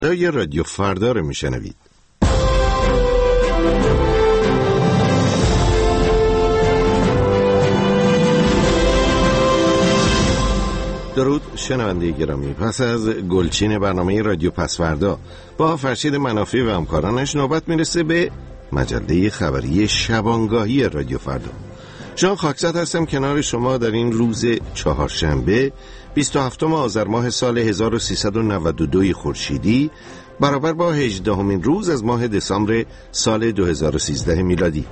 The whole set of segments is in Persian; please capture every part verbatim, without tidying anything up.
صدای رادیو فردا رو میشنوید. درود شنونده گرامی، پس از گلچین برنامه رادیو پسوردا با فرشید منافی و همکارانش نوبت میرسه به مجله خبری شبانگاهی رادیو فردا. جان خاکزاد هستم کنار شما در این روز چهارشنبه بیست و هفتم آذر ماه سال هزار و سیصد و نود و دو خورشیدی برابر با هجدهمین روز از ماه دسامبر سال دو هزار و سیزده میلادی.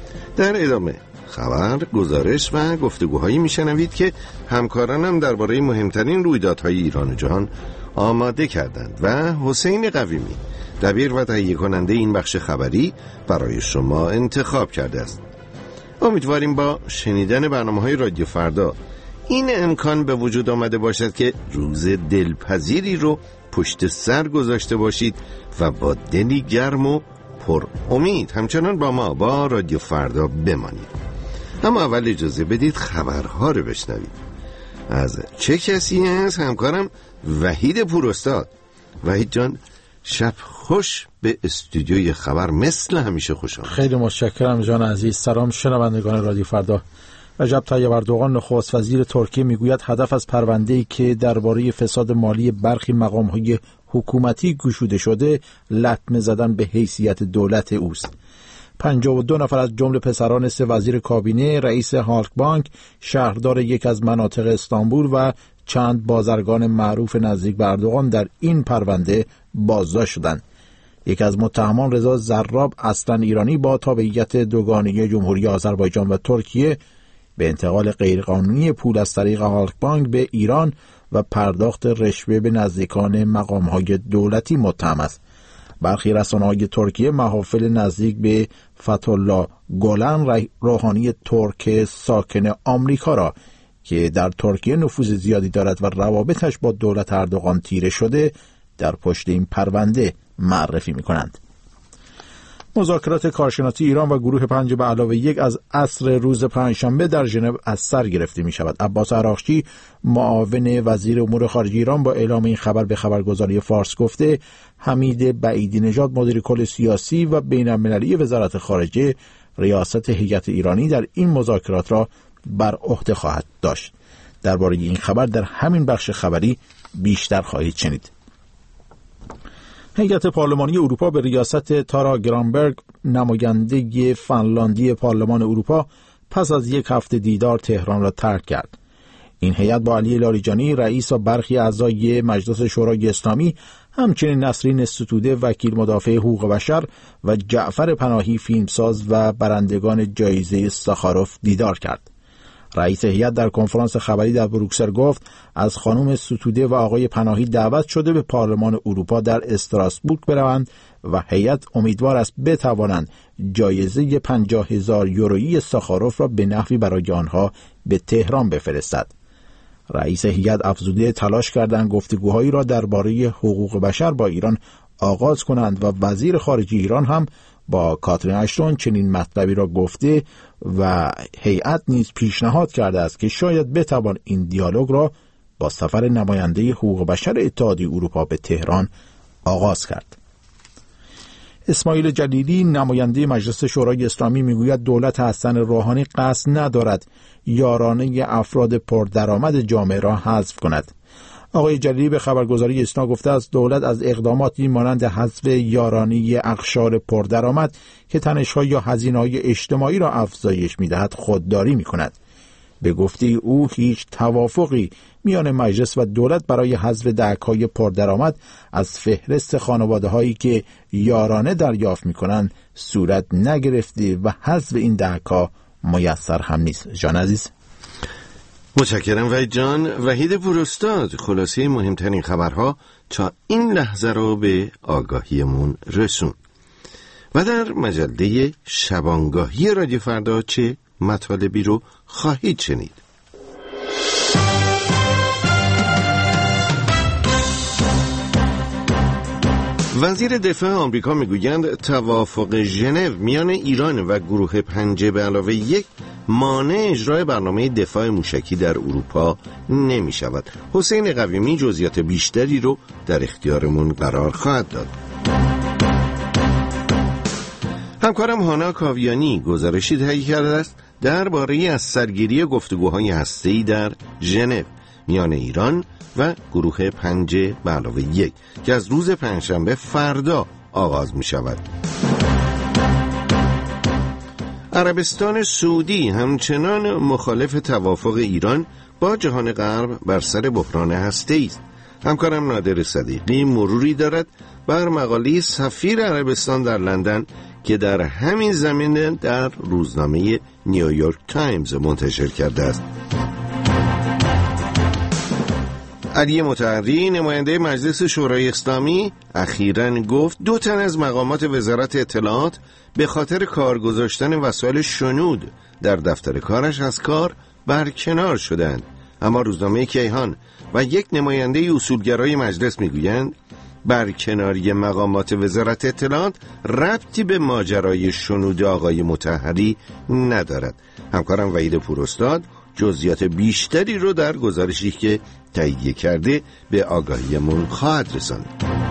در ادامه خبر، گزارش و گفتگوهایی میشنوید که همکارانم درباره مهمترین رویدادهای ایران و جهان آماده کردند و حسین قویمی دبیر و تهیه کننده این بخش خبری برای شما انتخاب کرده است. امیدواریم با شنیدن برنامه‌های رادیو فردا این امکان به وجود آمده باشد که روز دلپذیری رو پشت سر گذاشته باشید و با دلی گرم و پر امید همچنان با ما با رادیو فردا بمانید. اما اول اجازه بدید خبرها رو بشنوید. از چه کسی هست؟ همکارم وحید پوراستاد. وحید جان، شب خوش به استودیوی خبر مثل همیشه خوش آمد. خیلی متشکرم جان عزیز. سلام شنوندگان رادیو فردا. رجب طیب اردوغان نخست وزیر ترکیه میگوید هدف از پرونده‌ای که درباره فساد مالی برخی مقام‌های حکومتی گشوده شده لطمه زدن به حیثیت دولت اوست. پنجاه و دو نفر از جمله پسران سه وزیر کابینه، رئیس هالک بانک، شهردار یک از مناطق استانبول و چند بازرگان معروف نزدیک به اردوغان در این پرونده بازداشت شدند. یک از متهمان رضا زراب اصلا ایرانی با تابعیت دوگانه جمهوری آذربایجان و ترکیه به انتقال غیرقانونی پول از طریق هالک بانک به ایران و پرداخت رشوه به نزدیکان مقام‌های دولتی متهم است. برخی رسانه‌های ترکیه محافل نزدیک به فتح‌الله گلن روحانی ترک ساکن آمریکا را که در ترکیه نفوذ زیادی دارد و روابطش با دولت اردوغان تیره شده در پشت این پرونده معرفی می‌کنند. مذاکرات کارشناسی ایران و گروه پنج به علاوه یک از عصر روز پنجشنبه در ژنو از سر گرفته می شود. عباس عراقچی معاون وزیر امور خارجه ایران با اعلام این خبر به خبرگزاری فارس گفته حمید بعیدی نژاد مدیر کل سیاسی و بین المللی وزارت خارجه ریاست هیئت ایرانی در این مذاکرات را بر عهده خواهد داشت. درباره این خبر در همین بخش خبری بیشتر خواهید شنید. هیئت پارلمانی اروپا به ریاست تارا گرانبرگ نماینده فنلاندی پارلمان اروپا پس از یک هفته دیدار تهران را ترک کرد. این هیئت با علی لاریجانی رئیس و برخی اعضای مجلس شورای اسلامی، همچنین نسرین ستوده وکیل مدافع حقوق بشر و جعفر پناهی فیلمساز و برندگان جایزه ساخاروف دیدار کرد. رئیس هیئت در کنفرانس خبری در بروکسل گفت از خانم ستوده و آقای پناهی دعوت شده به پارلمان اروپا در استراسبورگ بروند و هیئت امیدوار است بتوانند جایزه پنجاه هزار یورویی ساخاروف را به نحوی برای آنها به تهران بفرستد. رئیس هیئت افزوده تلاش کردند گفتگوهایی را درباره حقوق بشر با ایران آغاز کنند و وزیر خارجه ایران هم با کاترین اشتون چنین مطلبی را گفته و هیئت نیز پیشنهاد کرده است که شاید بتوان این دیالوگ را با سفر نماینده حقوق بشر اتحادیه اروپا به تهران آغاز کرد. اسماعیل جلیلی نماینده مجلس شورای اسلامی میگوید دولت حسن روحانی قصد ندارد یارانه افراد پردرآمد جامعه را حذف کند. آقای جلیلی به خبرگزاری اسنا گفته است دولت از اقداماتی مانند حذف یارانه اقشار پردرآمد که تنش‌ها یا هزینه‌های اجتماعی را افزایش می‌دهد خودداری می‌کند. به گفته او هیچ توافقی میان مجلس و دولت برای حذف دهک‌های پردرآمد از فهرست خانواده‌هایی که یارانه دریافت می‌کنند صورت نگرفته و حذف این دهک‌ها میسر هم نیست. جان عزیز، متشکرم وحید جان. وحید پوراستاد خلاصه مهمترین خبرها تا این لحظه رو به آگاهیمون رسون. و در مجله شبانگاهی رادیو فردا چه مطالبی رو خواهید شنید؟ وزیر دفاع آمریکا میگویند توافق ژنو میان ایران و گروه پنج به علاوه یک مانع اجرای برنامه دفاع موشکی در اروپا نمی شود. حسین قویمی جزئیات بیشتری رو در اختیارمون قرار خواهد داد. همکارم هانا کاویانی گزارشی تهیه کرده است درباره از سرگیری گفتگوهای هسته‌ای در ژنو میان ایران و گروه پنج به علاوه یک که از روز پنجشنبه فردا آغاز می شود. عربستان سعودی همچنان مخالف توافق ایران با جهان غرب بر سر بحران هسته‌ای است. همکارم نادر صدیقی مروری دارد بر مقاله سفیر عربستان در لندن که در همین زمینه در روزنامه نیویورک تایمز منتشر کرده است. علی مطهری نماینده مجلس شورای اسلامی اخیراً گفت دو تن از مقامات وزارت اطلاعات به خاطر کار گذاشتن وسایل شنود در دفتر کارش از کار برکنار شدند. اما روزنامه کیهان و یک نماینده اصولگرای مجلس میگویند برکناری مقامات وزارت اطلاعات ربطی به ماجرای شنود آقای مطهری ندارد. همکارم وحید پوراستاد جزئیات بیشتری رو در گزارشی که تهیه کرده به آگاهیمون خواهد رساند.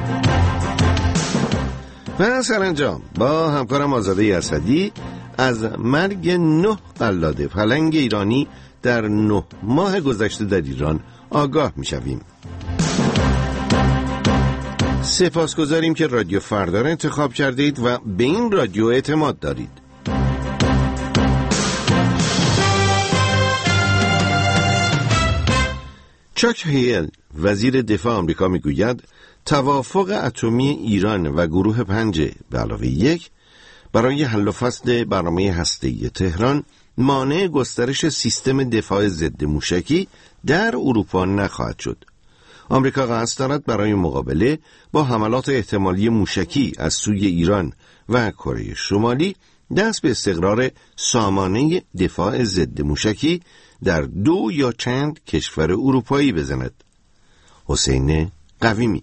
و سرانجام با همکارم آزاده اسدی از مرگ نه قلاده پلنگ ایرانی در نه ماه گذشته در ایران آگاه می‌شویم. سپاسگزاریم که رادیو فردا را انتخاب کردید و به این رادیو اعتماد دارید. چاک هیل وزیر دفاع آمریکا میگوید توافق اتمی ایران و گروه پنج به علاوه یک برای حل و فصل برنامه هسته‌ای تهران مانع گسترش سیستم دفاع ضد موشکی در اروپا نخواهد شد. آمریکا قصد دارد برای مقابله با حملات احتمالی موشکی از سوی ایران و کره شمالی دست به استقرار سامانه دفاع ضد موشکی در دو یا چند کشور اروپایی بزند. حسین قویمی.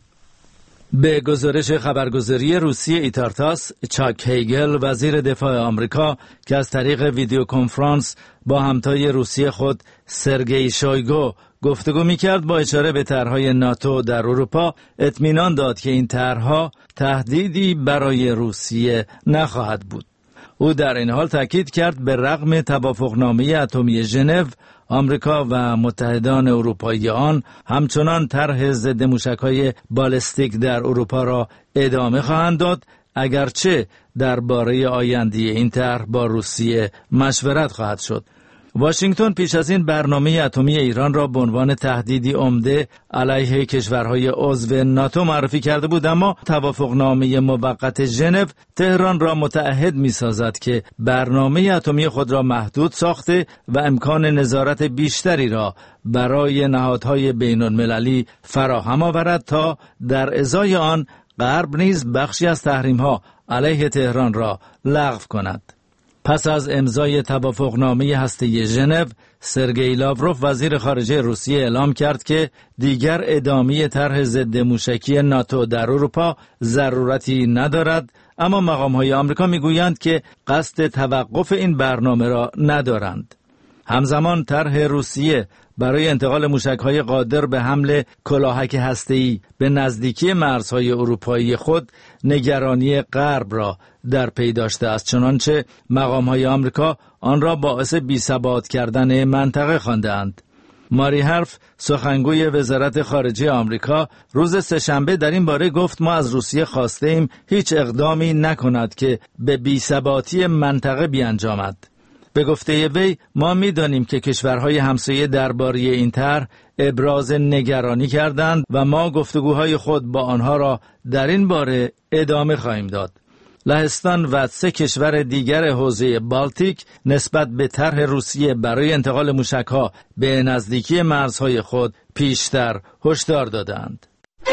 به گزارش خبرگزاری روسی ایتارتاس، چاک هیگل وزیر دفاع آمریکا که از طریق ویدیو کنفرانس با همتای روسی خود سرگئی شویگو گفتگو می‌کرد با اشاره به طرح‌های ناتو در اروپا اطمینان داد که این طرح‌ها تهدیدی برای روسیه نخواهد بود. او در این حال تاکید کرد به رغم توافقنامه اتمی ژنو، آمریکا و متحدان اروپایی آن همچنان طرح ضد موشک‌های بالستیک در اروپا را ادامه خواهند داد، اگرچه درباره آینده این طرح با روسیه مشورت خواهد شد. واشنگتن پیش از این برنامه اتمی ایران را به عنوان تهدیدی عمده علیه کشورهای عضو ناتو معرفی کرده بود، اما توافقنامه موقت ژنو تهران را متعهد می‌سازد که برنامه اتمی خود را محدود ساخته و امکان نظارت بیشتری را برای نهادهای بین‌المللی فراهم آورد تا در ازای آن غرب نیز بخشی از تحریم‌ها علیه تهران را لغو کند. پس از امضای توافقنامه هسته‌ای ژنو، سرگئی لاوروف وزیر خارجه روسیه اعلام کرد که دیگر ادامه طرح ضد موشکی ناتو در اروپا ضرورتی ندارد، اما مقام‌های آمریکا می‌گویند که قصد توقف این برنامه را ندارند. همزمان طرح روسیه برای انتقال موشک‌های قادر به حمل کلاهک هسته‌ای به نزدیکی مرزهای اروپایی خود نگرانی غرب را در پی داشته است، چنانچه مقام‌های آمریکا آن را باعث بی‌ثبات کردن منطقه خوانده‌اند. ماری هرف سخنگوی وزارت خارجه آمریکا روز سه‌شنبه در این باره گفت ما از روسیه خواسته ایم هیچ اقدامی نکند که به بی‌ثباتی منطقه بیانجامد. به گفته وی ما می‌دانیم که کشورهای همسایه درباره این طرح ابراز نگرانی کردند و ما گفتگوهای خود با آنها را در این باره ادامه خواهیم داد. لهستان و سه کشور دیگر حوزه بالتیک نسبت به طرح روسیه برای انتقال موشک‌ها به نزدیکی مرزهای خود پیشتر هشدار دادند.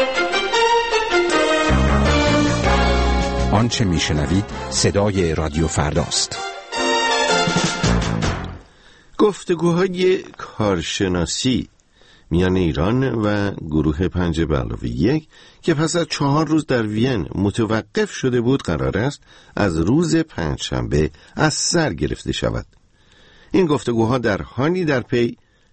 آنچه میشنوید صدای رادیو فرداست. گفتگوهای کارشناسی میان ایران و گروه پنج به علاوه یک که پس از چهار روز در وین متوقف شده بود قرار است از روز پنجشنبه از سر گرفته شود. این گفتگوها در حالی در پی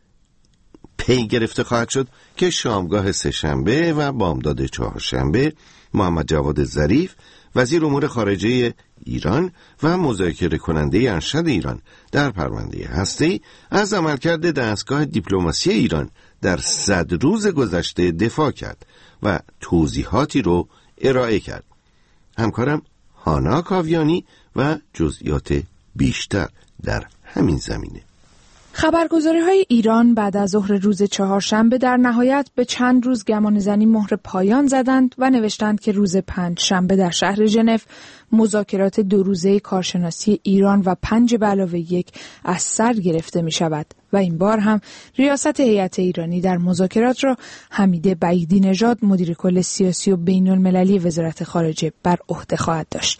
پی گرفته خواهد شد که شامگاه سه‌شنبه و بامداد چهارشنبه محمد جواد ظریف وزیر امور خارجه ایران و مذاکره کننده ارشد ایران در پرونده هسته‌ای از عملکرد دستگاه دیپلماسی ایران در صد روز گذشته دفاع کرد و توضیحاتی رو ارائه کرد. همکارم هانا کاویانی و جزئیات بیشتر در همین زمینه. خبرگزاری‌های ایران بعد از ظهر روز چهارشنبه در نهایت به چند روز گمانه‌زنی مهر پایان زدند و نوشتند که روز پنجشنبه در شهر ژنو مذاکرات دو روزه کارشناسی ایران و پنج به علاوه یک از سر گرفته می شود و این بار هم ریاست هیئت ایرانی در مذاکرات را حمیده بعیدی نژاد مدیر کل سیاسی و بین المللی وزارت خارجه بر عهده خواهد داشت.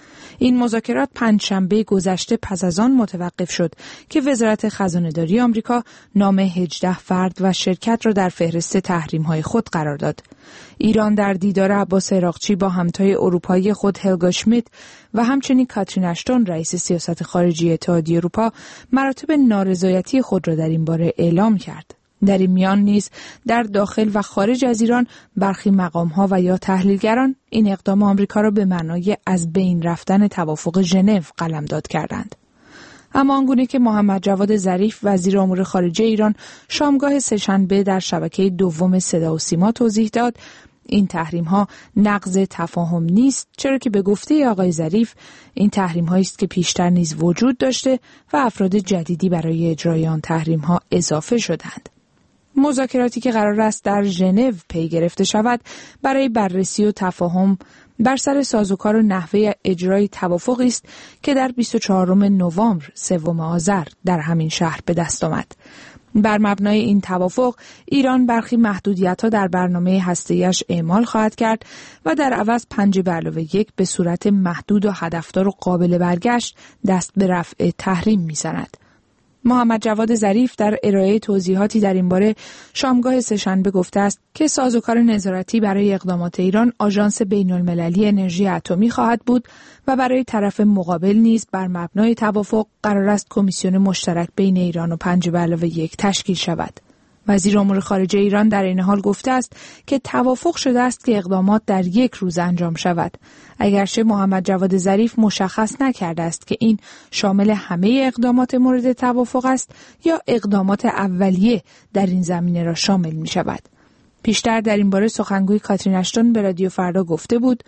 این مذاکرات پنجشنبه گذشته پس از آن متوقف شد که وزارت خزانه‌داری آمریکا نام هجده فرد و شرکت را در فهرست تحریم‌های خود قرار داد. ایران در دیدار عباس عراقچی با همتای اروپایی خود هلگا شمیت و همچنین کاترین اشتون رئیس سیاست خارجی اتحادیه اروپا مراتب نارضایتی خود را در این باره اعلام کرد. در این میان نیز در داخل و خارج از ایران برخی مقام‌ها و یا تحلیلگران این اقدام آمریکا را به معنای از بین رفتن توافق ژنو قلمداد کردند. اما آنگونه که محمد جواد ظریف وزیر امور خارجه ایران شامگاه سه‌شنبه در شبکه دوم صدا و سیما توضیح داد، این تحریم‌ها نقض تفاهم نیست، چرا که به گفته آقای ظریف این تحریم‌هایی است که پیشتر نیز وجود داشته و افراد جدیدی برای اجرای آن تحریم‌ها اضافه شدند. مذاکراتی که قرار است در ژنو پی گرفته شود برای بررسی و تفاهم بر سر سازوکار و نحوه اجرای توافقی است که در بیست و چهارم نوامبر سوم آذر در همین شهر به دست آمد. بر مبنای این توافق ایران برخی محدودیت‌ها در برنامه هسته‌ایش اعمال خواهد کرد و در عوض پنج به علاوه یک به صورت محدود و هدفدار و قابل برگشت دست به رفع تحریم می‌زند. محمد جواد ظریف در ارائه توضیحاتی در این باره شامگاه سه‌شنبه گفته است که سازوکار نظارتی برای اقدامات ایران آژانس بین‌المللی انرژی اتمی خواهد بود و برای طرف مقابل نیز بر مبنای توافق قرار است کمیسیون مشترک بین ایران و پنج به علاوه یک تشکیل شود. وزیر امور خارجه ایران در این حال گفته است که توافق شده است که اقدامات در یک روز انجام شود، اگرچه محمد جواد ظریف مشخص نکرده است که این شامل همه اقدامات مورد توافق است یا اقدامات اولیه در این زمینه را شامل می شود. پیشتر در این باره سخنگوی کاترین اشتون به رادیو فردا گفته بود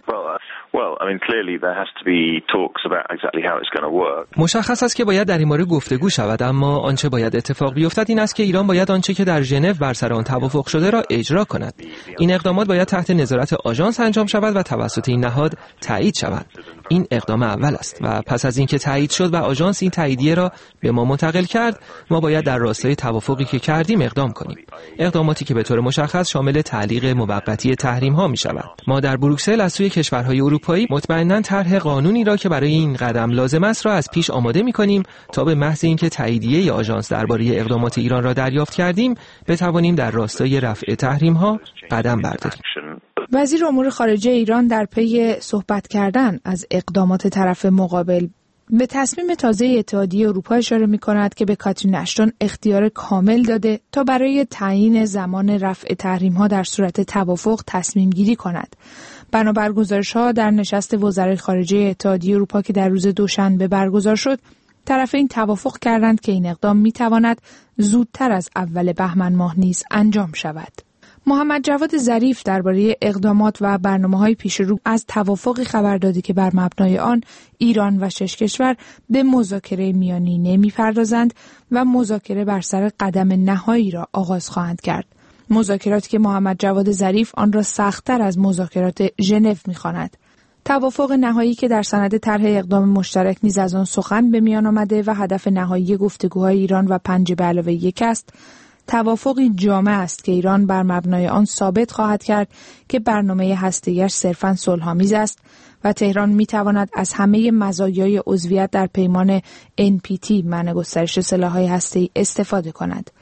مشخص است که باید در این باره گفتگو شود، اما آنچه باید اتفاق بیفتد این است که ایران باید آنچه که در ژنو بر سر آن توافق شده را اجرا کند. این اقدامات باید تحت نظارت آژانس انجام شود و توسط این نهاد تایید شود. این اقدام اول است و پس از اینکه تایید شد و آژانس این تاییدیه را به ما منتقل کرد، ما باید در راستای توافقی که کردیم اقدام کنیم. اقداماتی که به طور مشخص شامل تعلیق موقتی تحریم‌ها می‌شود. ما در بروکسل از سوی کشورهای اروپایی مطمئناً طرح قانونی را که برای این قدم لازم است را از پیش آماده می‌کنیم تا به محض اینکه تاییدیه آژانس درباره اقدامات ایران را دریافت کردیم، بتوانیم در راستای رفع تحریم‌ها قدم برداریم. وزیر امور خارجه ایران در پی صحبت کردن از اقدامات طرف مقابل به تصمیم تازه اتحادیه اروپا اشاره می‌کند که به کاترین اشتون اختیار کامل داده تا برای تعیین زمان رفع تحریم‌ها در صورت توافق تصمیم گیری کند. بنابر گزارش‌ها در نشست وزرای خارجه اتحادیه اروپا که در روز دوشنبه برگزار شد، طرفین توافق کردند که این اقدام می‌تواند زودتر از اول بهمن ماه نیز انجام شود. محمد جواد ظریف درباره اقدامات و برنامه‌های پیش رو از توافقی خبر داده که بر مبنای آن ایران و شش کشور به مذاکره میانینه می‌پردازند و مذاکره بر سر قدم نهایی را آغاز خواهند کرد. مذاکراتی که محمد جواد ظریف آن را سخت‌تر از مذاکرات ژنو می‌خواند. توافق نهایی که در سند طرح اقدام مشترک نیز از آن سخن به میان آمده و هدف نهایی گفتگوهای ایران و پنج به علاوه یک است، توافقی جامع است که ایران بر مبنای آن ثابت خواهد کرد که برنامه هسته‌ایش صرفاً صلح‌آمیز است و تهران می‌تواند از همه مزایای عضویت در پیمان ان پی تی منع گسترش سلاح‌های هسته‌ای استفاده کند.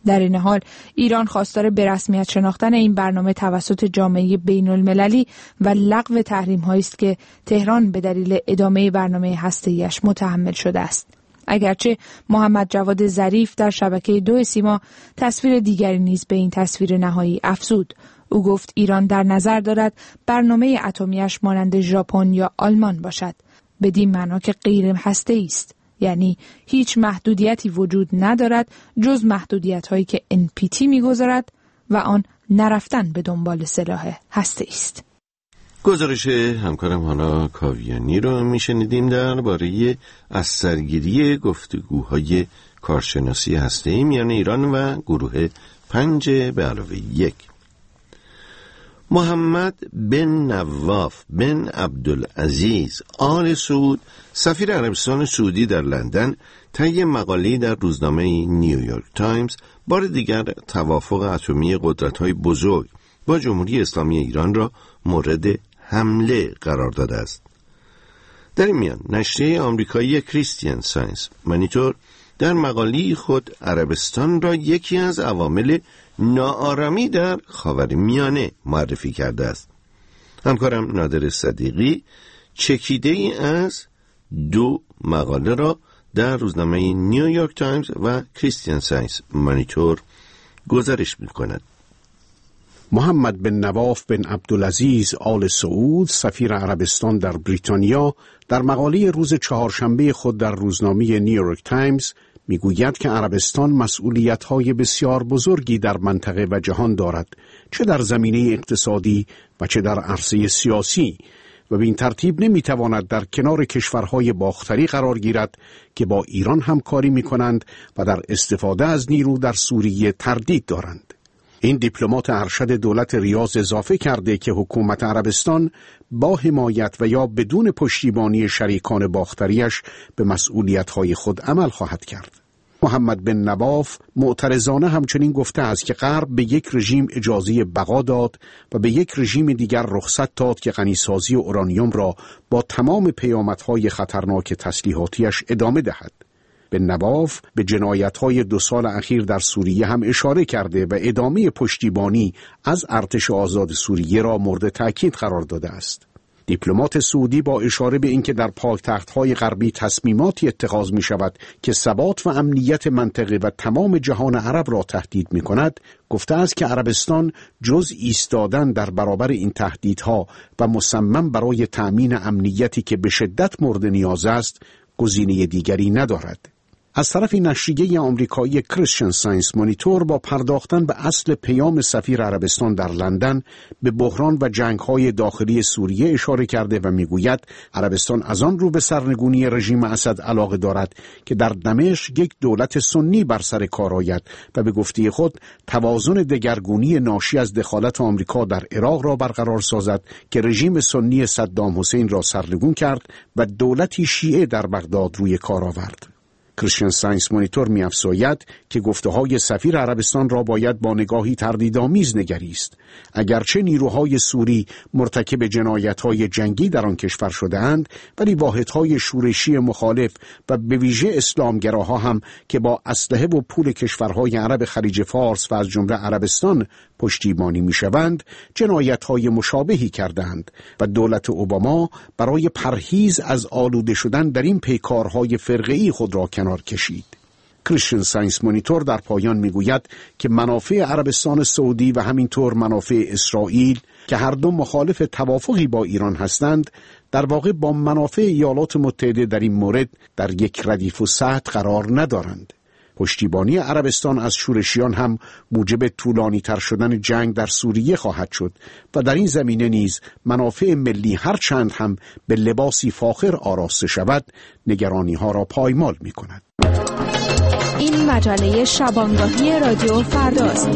در این حال ایران خواستار به رسمیت شناختن این برنامه توسط جامعه بین المللی و لغو تحریم‌هایی است که تهران به دلیل ادامه برنامه هسته‌ایش متحمل شده است. اگرچه محمد جواد ظریف در شبکه دو سیما تصویر دیگری نیز به این تصویر نهایی افزود. او گفت ایران در نظر دارد برنامه اتمیش مانند ژاپن یا آلمان باشد، بدین معنا که غیر هسته‌ای است، یعنی هیچ محدودیتی وجود ندارد جز محدودیت‌هایی که ان پی تی می‌گذارد و آن نرفتن به دنبال سلاح هسته‌ای است. گزارش همکارم هانا کاویانی رو میشنیدیم درباره از سرگیری گفتگوهای کارشناسی هسته‌ای میان ایران و گروه پنج به علاوه یک. محمد بن نواف بن عبدالعزیز آل سعود سفیر عربستان سعودی در لندن طی مقاله‌ای در روزنامه نیویورک تایمز بار دیگر توافق اتمی قدرت‌های بزرگ با جمهوری اسلامی ایران را مورد حمله قرار داده است. در این میان نشریه آمریکایی کریستین ساینس مانیتور در مقاله خود عربستان را یکی از عوامل ناآرامی در خاورمیانه معرفی کرده است. همکارم نادر صدیقی چکیده ای از دو مقاله را در روزنامه نیویورک تایمز و کریستین ساینس مانیتور گزارش می‌کند. محمد بن نواف بن عبدالعزیز آل سعود سفیر عربستان در بریتانیا در مقاله روز چهارشنبه خود در روزنامه نیویورک تایمز میگوید که عربستان مسئولیت‌های بسیار بزرگی در منطقه و جهان دارد، چه در زمینه اقتصادی و چه در عرصه سیاسی، و به این ترتیب نمیتواند در کنار کشورهای باختری قرار گیرد که با ایران همکاری میکنند و در استفاده از نیرو در سوریه تردید دارند. این دیپلمات ارشد دولت ریاض اضافه کرده که حکومت عربستان با حمایت و یا بدون پشتیبانی شریکان باختریش به مسئولیت‌های خود عمل خواهد کرد. محمد بن نواف معترضانه همچنین گفته است که غرب به یک رژیم اجازه بقا داد و به یک رژیم دیگر رخصت داد که غنیسازی اورانیوم را با تمام پیامدهای خطرناک تسلیحاتیش ادامه دهد. بن نواف به جنایت‌های دو سال اخیر در سوریه هم اشاره کرده و ادامه پشتیبانی از ارتش آزاد سوریه را مورد تأکید قرار داده است. دیپلمات سعودی با اشاره به اینکه در پایتخت‌های غربی تصمیماتی اتخاذ می‌شود که ثبات و امنیت منطقه و تمام جهان عرب را تهدید می‌کند، گفته است که عربستان جز ایستادن در برابر این تهدیدها و مصمم برای تأمین امنیتی که به شدت مورد نیاز است، گزینه دیگری ندارد. از طرف نشریه آمریکایی کریستین ساینس مانیتور با پرداختن به اصل پیام سفیر عربستان در لندن به بحران و جنگ‌های داخلی سوریه اشاره کرده و میگوید عربستان از آن رو به سرنگونی رژیم اسد علاقه دارد که در دمشق یک دولت سنی بر سر کار آید و به گفته خود توازن دگرگونی ناشی از دخالت آمریکا در عراق را برقرار سازد که رژیم سنی صدام حسین را سرنگون کرد و دولتی شیعه در بغداد روی کار آورد. کریستین ساینس مانیتور می‌افزاید که گفته‌های سفیر عربستان را باید با نگاهی تردیدآمیز نگریست. اگرچه نیروهای سوری مرتکب جنایت‌های جنگی در آن کشور شده‌اند، ولی واحدهای شورشی مخالف و به ویژه اسلامگراها هم که با اسلحه و پول کشورهای عرب خلیج فارس و از جمله عربستان پشتیبانی می‌شوند، جنایت‌های مشابهی کردند و دولت اوباما برای پرهیز از آلوده شدن در این پیکارهای فرقه‌ای خود را کنار کشید. کریستین ساینس مانیتور در پایان میگوید که منافع عربستان سعودی و همینطور منافع اسرائیل که هر دو مخالف توافقی با ایران هستند، در واقع با منافع ایالات متحده در این مورد در یک ردیف السد قرار ندارند. پشتیبانی عربستان از شورشیان هم موجب طولانی تر شدن جنگ در سوریه خواهد شد و در این زمینه نیز منافع ملی هر چند هم به لباسی فاخر آراسته شود، نگرانی ها را پایمال می کند. این مجله شبانگاهی رادیو فرداست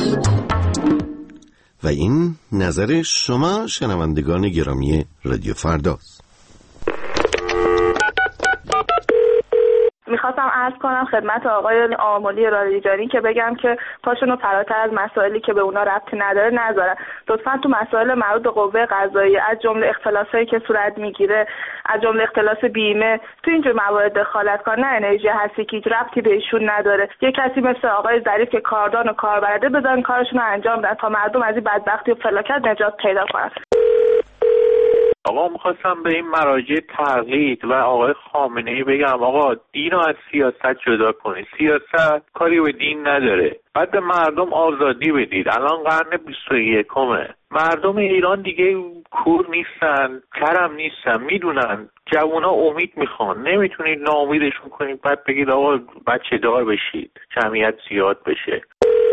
و این نظر شما شنوندگان گرامی رادیو فرداست. میخواستم عرض کنم خدمت آقای آملی لاریجانی که بگم که پاشونو فراتر از مسائلی که به اونا ربطی نداره نذارن. لطفاً تو مسائل مربوط به قوه قضاییه از جمله اختلاسایی که صورت میگیره، از جمله اختلاس بیمه، تو اینجور موارد دخالت کن. نه انرژی هستی که هیچ ربطی بهشون نداره. یه کسی مثل آقای ظریف که کاردان و کاربرده بذارن کارشون رو انجام بدن تا مردم از این بدبختی و فلاکت نجات پیدا کنن. آقا میخواستم به این مراجع تقلید و آقای خامنه‌ای بگم آقا دین رو از سیاست جدا کنید. سیاست کاری به دین نداره. بعد به مردم آزادی بدید. الان قرن بیست و یکمه. مردم ایران دیگه کور نیستن، کرم نیستن، میدونن جوونا امید میخوان. نمیتونید ناامیدشون کنید بعد بگید آقا بچه دار بشید، جمعیت زیاد بشه.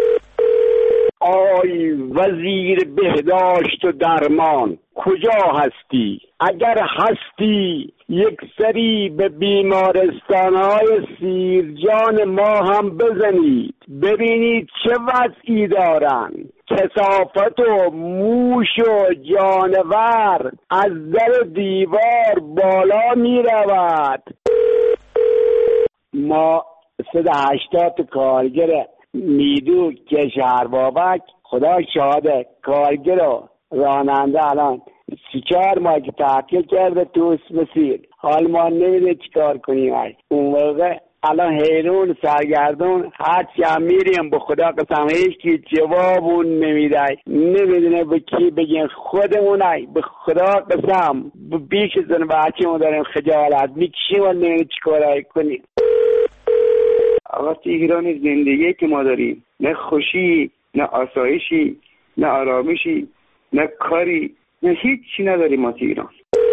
آی وزیر بهداشت و درمان کجا هستی؟ اگر هستی یک سری به بیمارستان‌های سیرجان ما هم بزنید ببینید چه وضعی دارن. کثافت و موش و جانور از در دیوار بالا می رود. ما صد هشتاد کارگر میدو که شهر بابک خدا شاهده کارگر و راننده الان سی چهار ماه که تعطیل کرده تو مسیر. حال ما نمیده چی کار کنیم. اون موقع الان حیرون سرگردون هرچی هم میریم به خدا قسم هیچ کی جوابون نمیده. نمیدونه به کی بگیم. خودمونای به خدا قسم بیش زن بچه ما داریم خجالت میکشیم و نمیده چی کارای کنیم. آقا تو ایران زندگی که ما داریم نه خوشی، نه آسایشی، نه آرامشی، نه کاری، نه هیچی نداریم ما تو ایران.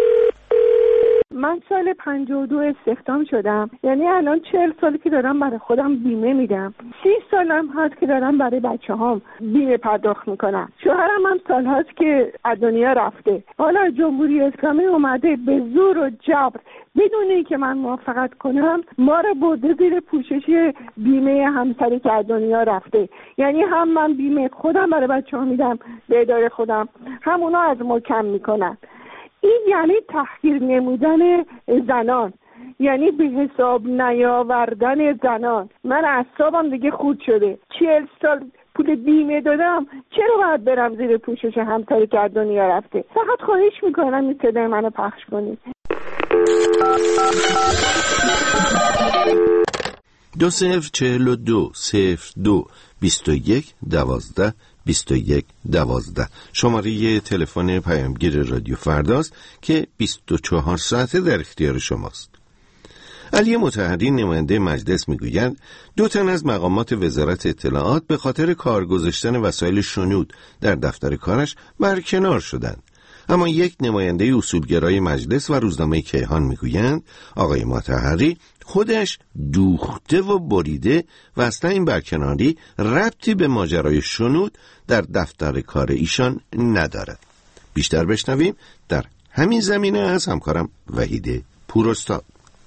من سال پنجاه و دو استخدام شدم، یعنی الان چهل سالی که دارم برای خودم بیمه میدم. سی سالم هست که دارم برای بچه هام بیمه پرداخت میکنم. شوهرم هم سال هست که از دنیا رفته. حالا جمهوری اسلامی اومده به زور و جبر بدون اینکه من موافقت کنم ما رو برده زیر پوشش بیمه همسری که از دنیا رفته. یعنی هم من بیمه خودم برای بچه ها میدم به اداره خودم، هم اونا از ما کم میکنن. این یعنی تحقیر نمودن زنان، یعنی به حساب نیاوردن زنان. من اعصابم دیگه خورد شده. چهل سال پول بیمه دادم، چرا باید برم زیر پوشش همسری که از دنیا رفته؟ فقط خواهش میکنم این صدای منو پخش کنید. دو صفر چهل و دو صفر دو بیست و یک دوازده بیست و یک دوازده شماره تلفن پیامگیر رادیو فرداست که بیست و چهار ساعته در اختیار شماست. علی مطهری نماینده مجلس میگوید دو تن از مقامات وزارت اطلاعات به خاطر کار گذاشتن وسایل شنود در دفتر کارش برکنار شدند. اما یک نماینده اصولگرای مجلس و روزنامه کیهان میگویند آقای مطهری خودش دوخته و بریده و اصلا این برکناری ربطی به ماجرای شنود در دفتر کار ایشان ندارد. بیشتر بشنویم در همین زمینه از همکارم وحید پوراستاد.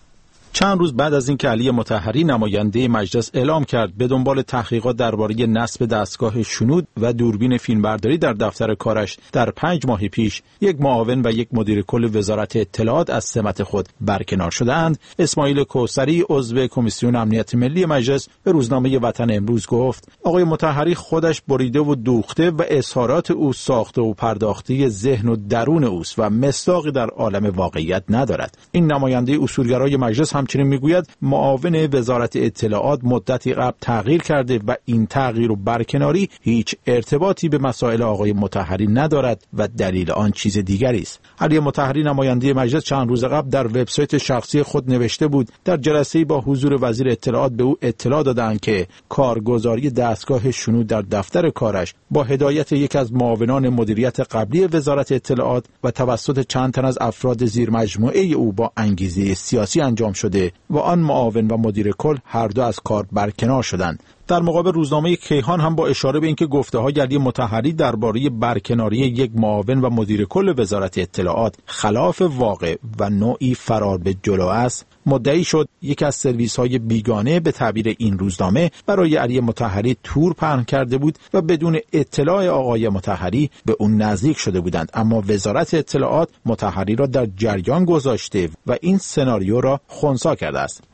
چند روز بعد از اینکه علی مطهری نماینده مجلس اعلام کرد به دنبال تحقیقات درباره نصب دستگاه شنود و دوربین فیلمبرداری در دفتر کارش در پنج ماه پیش یک معاون و یک مدیر کل وزارت اطلاعات از سمت خود برکنار شدند، اسماعیل کوثری عضو کمیسیون امنیت ملی مجلس به روزنامه وطن امروز گفت آقای مطهری خودش بریده و دوخته و اظهارات او ساخته و پرداخته ذهن و درون اوست و مصداقی در عالم واقعیت ندارد. این نماینده اصولگرای مجلس همچنین میگوید معاون وزارت اطلاعات مدتی قبل تغییر کرده و این تغییر و برکناری هیچ ارتباطی به مسائل آقای مطهری ندارد و دلیل آن چیز دیگری است. علی مطهری نماینده مجلس چند روز قبل در وبسایت شخصی خود نوشته بود در جلسه‌ای با حضور وزیر اطلاعات به او اطلاع دادند که کارگزاری دستگاه شنود در دفتر کارش با هدایت یکی از معاونان مدیریت قبلی وزارت اطلاعات و توسط چند تن از افراد زیر مجموعه او با انگیزه سیاسی انجام شده و آن معاون و مدیر کل هر دو از کار برکنار شدند. در مقابل روزنامه کیهان هم با اشاره به اینکه گفته‌های علی مطهری درباره برکناری یک معاون و مدیر کل وزارت اطلاعات خلاف واقع و نوعی فرار به جلو است، مدعی شد یکی از سرویس‌های بیگانه به تعبیر این روزنامه برای علی مطهری تور پهن کرده بود و بدون اطلاع آقای مطهری به اون نزدیک شده بودند، اما وزارت اطلاعات مطهری را در جریان گذاشته و این سناریو را خنثی کرده است.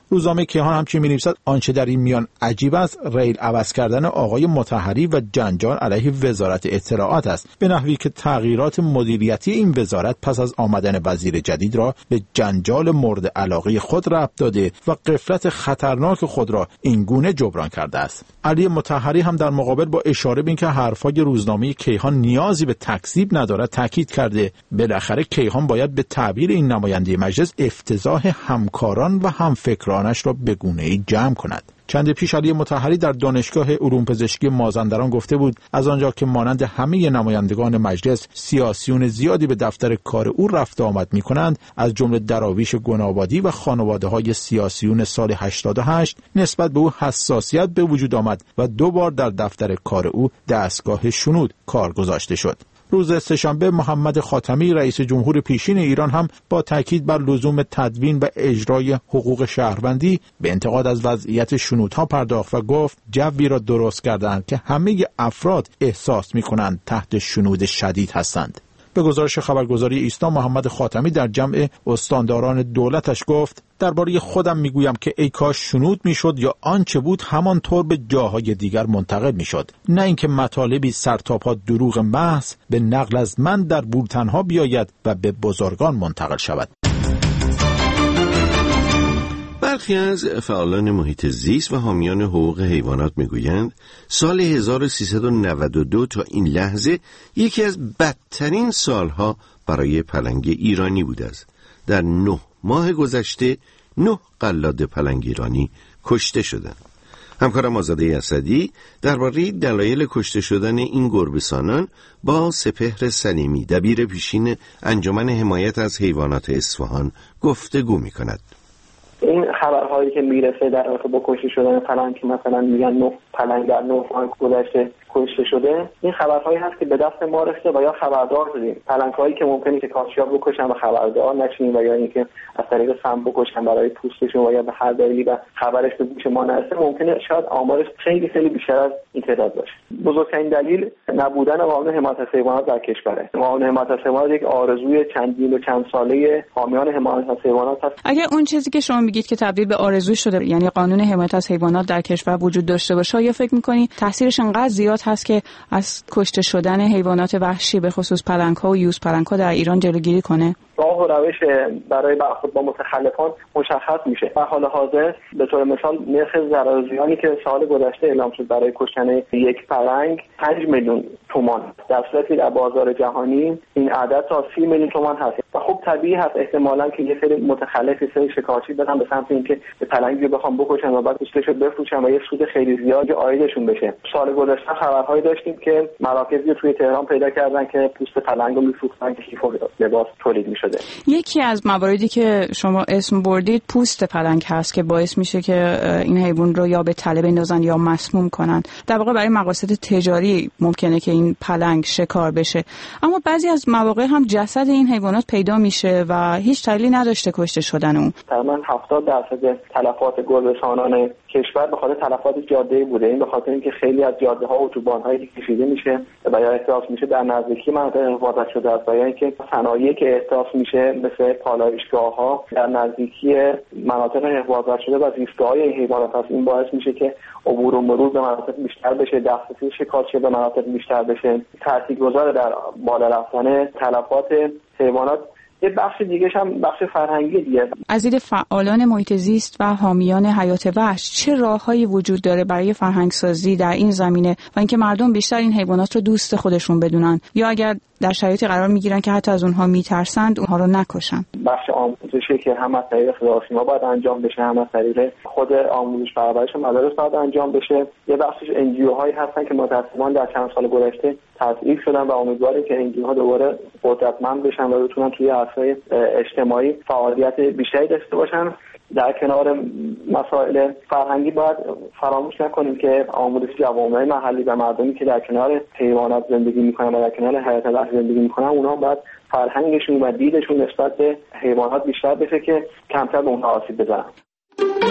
روزنامه کیهان همچنین می‌نویسد آنچه در این میان عجیب است ریل عوض کردن آقای مطهری و جنجال علیه وزارت اطلاعات است، به نحوی که تغییرات مدیریتی این وزارت پس از آمدن وزیر جدید را به جنجال مورد علاقه خود ربط داده و غفلت خطرناک خود را این گونه جبران کرده است. علی مطهری هم در مقابل با اشاره به اینکه حرفای روزنامه کیهان نیازی به تکذیب ندارد تاکید کرده بالاخره کیهان باید به تعبیر این نماینده مجلس افتضاح همکاران و همفکرانش را به گونه‌ای جمع کند. چند پیش علی مطهری در دانشگاه علوم پزشکی مازندران گفته بود از آنجا که مانند همه نمایندگان مجلس سیاسیون زیادی به دفتر کار او رفت آمد می‌کنند، از جمله دراویش گنابادی و خانواده‌های سیاسیون سال هشتاد و هشت نسبت به او حساسیت به وجود آمد و دو بار در دفتر کار او دستگاه شنود کار گذاشته شد. روز سه‌شنبه محمد خاتمی رئیس جمهور پیشین ایران هم با تاکید بر لزوم تدوین و اجرای حقوق شهروندی به انتقاد از وضعیت شنودها پرداخت و گفت جوی را درست کردند که همه افراد احساس می‌کنند تحت شنود شدید هستند. به گزارش خبرگزاری ایسنا محمد خاتمی در جمع استانداران دولتش گفت درباره خودم میگویم که ای کاش شنود میشد یا آنچه بود همانطور به جاهای دیگر منتقل میشد، نه اینکه مطالبی سرتاپا دروغ محض به نقل از من در بولتنها بیاید و به بزرگان منتقل شود. برخی از فعالان محیط زیست و حامیان حقوق حیوانات میگویند سال هزار و سیصد و نود و دو تا این لحظه یکی از بدترین سالها برای پلنگ ایرانی بوده است. در نه ماه گذشته نه قلاد پلنگ ایرانی کشته شدند. همکارم آزاده اسدی درباره دلایل کشته شدن این گربه‌سانان با سپهر سلیمی دبیر پیشین انجمن حمایت از حیوانات اصفهان گفتگو می‌کند. این خبرهایی که میرسه در رابطه با کشته شدن پلنگ که مثلا میگن نه پلنگ در نه ماه گذشته کشته شده، این خبرهایی هست که به دست ما رسیده و یا خبردار شدیم. پلنگ‌هایی که ممکنه که کاشیاب بکشن و خبردار نشیم و یا اینکه از طریق سم بکشن برای پوستشون و یا به هر دلیلی و خبرش به گوش ما نرسه، ممکنه شاید آمارش خیلی خیلی بیشتر از این تعداد باشه. بزرگترین دلیل نبودن قانون حمایت از حیوانات در کشوره. قانون حمایت از حیوانات یک آرزوی چندین و چند ساله حامیان حمایت از حیوانات هست. اگر اون چیزی که شما میگید که تبدیل به آرزو شده، یعنی قانون حمایت از حیوانات در کشور وجود داشته باشه، یا فکر می‌کنی تاثیرش انقدر زیاد هست که از کشته شدن حیوانات وحشی به خصوص پلنگ‌ها و یوز پلنگ‌ها در ایران جلوگیری کنه؟ راه و روش برای برخورد با متخلفان مشخص میشه. در حال حاضر به طور مثال نرخ ضرر و زیانی که سال گذشته اعلام شد برای کشتن یک پلنگ پنج میلیون تومان، در صورتی که در بازار جهانی این عدد تا سی میلیون تومان هست. و خب طبیعی هست احتمالاً که یه سری متخلف یه سری شکارچی بدن به سمت اینکه پلنگی رو بخوام بکشن و بعد پوستش رو بفروشن و یه سود خیلی زیادی عایدشون بشه. سال گذشته خبرهایی داشتیم که مراکزی رو توی تهران پیدا کردن که پوست پلنگ رو می‌فروختن که کیف و لباس تولید می‌شد. یکی از مواردی که شما اسم بردید پوست پلنگ هست که باعث میشه که این حیوان رو یا به تله بندازن یا مسموم کنن. در واقع برای مقاصد تجاری ممکنه که این پلنگ شکار بشه، اما بعضی از مواقع هم جسد این حیوانات پیدا میشه و هیچ دلیلی نداشته کشته شدن اون. تقریبا هفتاد درصد تلفات گربه‌سانان کشور به خاطر تلفات جاده‌ای بوده. این به خاطر اینکه خیلی از جاده‌ها و اتوبان‌هایی که کشیده میشه و یا احداث میشه در نزدیکی مناطق حفاظت شده است، و یا اینکه صنایعی که احداث میشه مثل پالایشگاه‌ها در نزدیکی مناطق حفاظت شده و زیستگاه‌های این حیوانات هست. این باعث میشه که عبور و مرور به مناطق بیشتر بشه، دسترسی شکارچی به مناطق بیشتر بشه. تاثیرگذار در بالا رفتن تلفات حیوانات یه بخش دیگه‌ش هم بخش فرهنگی دیگه. از دید فعالان محیط زیست و حامیان حیات وحش چه راههایی وجود داره برای فرهنگسازی در این زمینه و اینکه مردم بیشتر این حیوانات رو دوست خودشون بدونن، یا اگر در شرایطی قرار میگیرن که حتی از اونها میترسند اونها رو نکشن؟ بخش آموزشی که هم از طریق خداسیما باید انجام بشه، هم از طریق خود آموزش پرورش مدارس باید انجام بشه. یه بخشش ان جی او هایی هستن که متأسفانه در چند سال گذشته تضعیف شدن و امیدواریم که ان جی او ها دوباره قدرتمند بشن و بتونن توی عرصه اجتماعی فعالیت بیشتری داشته باشن. در کنار مسائل فرهنگی باید فراموش نکنیم که آموزش جوامع محلی و مردمی که در کنار حیوانات زندگی میکنن و در کنار حیات وحش زندگی میکنن، اونها باید فرهنگشون و دیدشون نسبت به حیوانات بیشتر بشه که کمتر به اونها آسیب بزنن.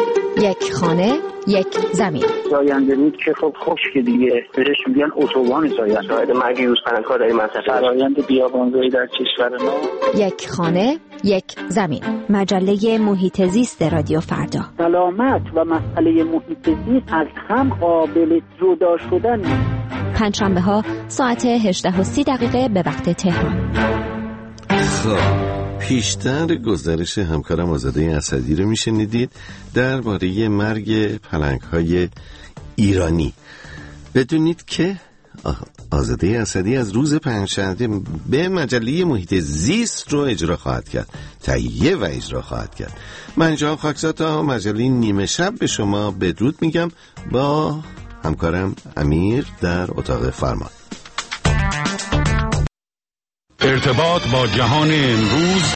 یک خانه یک زمین. زاینده رود که خب خشک دیگه، بهش میگن اتوبان زاینده. شاهد مرگ یوز پلنگ‌ها در این منطقه. فرآیند بیابانزایی در کشور ما. یک خانه یک زمین. مجله محیط زیست رادیو فردا. سلامت و مسئله محیط زیست از هم قابل جدا شدن نیست. پنجشنبه ها ساعت هجده و سی دقیقه به وقت تهران. خب پیشتر گزارش همکارم آزاده اسدی رو میشنیدید درباره مرگ پلنگ‌های ایرانی. بدونید که آزاده اسدی از روز پنجشنبه به مجله محیط زیست رو اجرا خواهد کرد، تهیه و اجرا خواهد کرد. من جان خاکزاد تا مجله نیمه شب به شما بدرود میگم با همکارم امیر در اتاق فرمان. ارتباط با جهان امروز